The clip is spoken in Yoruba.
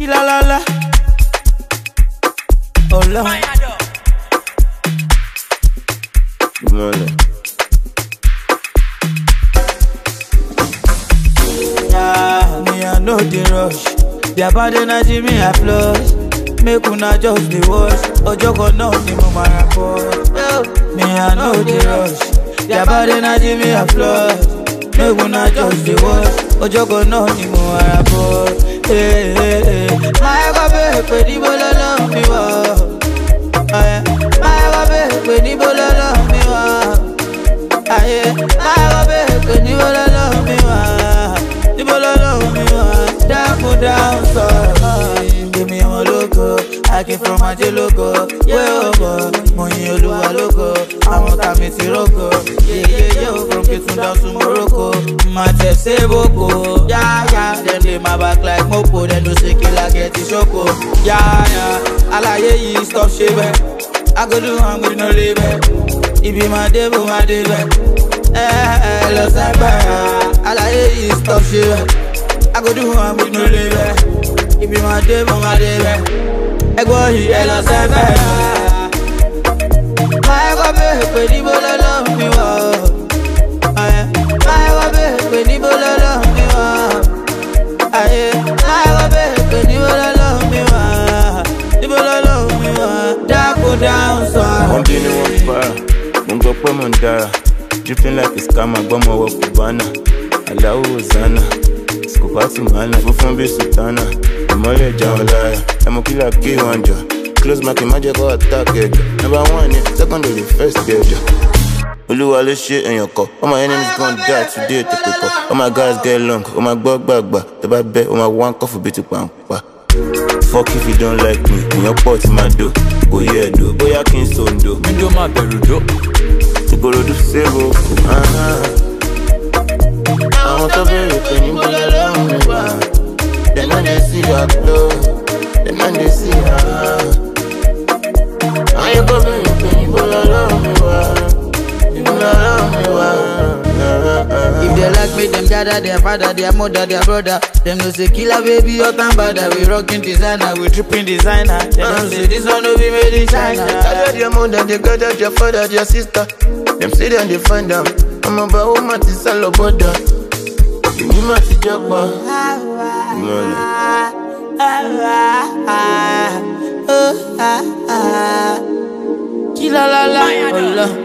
La la la. Oh Lord. Yeah, me I know the rush. Their bad energy me applause. Make una just the wash. Ojoko no ni mo mara po. Me I know the rush. Their bad energy me applause. Make una just the wash. Ojoko no ni mo mara po. Hey, hey, hey. My baby, pretty boy, love me wow. My baby, pretty boy, love me wow. My baby, pretty boy, love me wow. The boy love me wow. Down, so give me my logo. I came from my logo. Yeah, money Oluwa logo. I'm on Kamiti logo. Yeah, from Kitun down to Morocco. My chest say boko. Yeah, then lay my back like mopo. Then do say kill get the shoko. Yeah, alaye yi stop shave. I go do I'm gonna leave it. It be my devil, my devil. Los alaye yi stop shave. I go do I'm gonna leave it. It be my devil, my devil. I go here, los my baby, pretty boy, love me wow. My baby, pretty boy, love me wow. My baby, pretty boy, love me wow. The boy love me wow. Go down, so I'm doing one fire. Mungo po mandara. Dripping like a scammer, goma wa kubana. Allahu Hosanna. Skopati mana, bufon be sultana. Amole jawlaya, I'm a killer key wonder. Close my magic or attack it. Number one, secondary, first stage. Oluwa le shit in your car. All my enemies gon' die today to pick up. All my guys get long, all my bug. The bad bet, all my one coffee bit to pump. Fuck if you don't like me, in your pot my do. Go yeah do, boy I can't so do. Me do my berudo. To go do sebo. I want to be with you, but I love me back. Then when they see your glow, then when they see her. I go be with you, but I love me back. if they like me, them gather their father, their mother, their brother. Them no say killer baby, hot and bad. We rocking designer, we dripping designer. They don't say this one will be made in China. Gather their mother, they gather their father, their sister. Them say them they find them. I'm about woman to sell a border. You need my tijaba. Kila la la,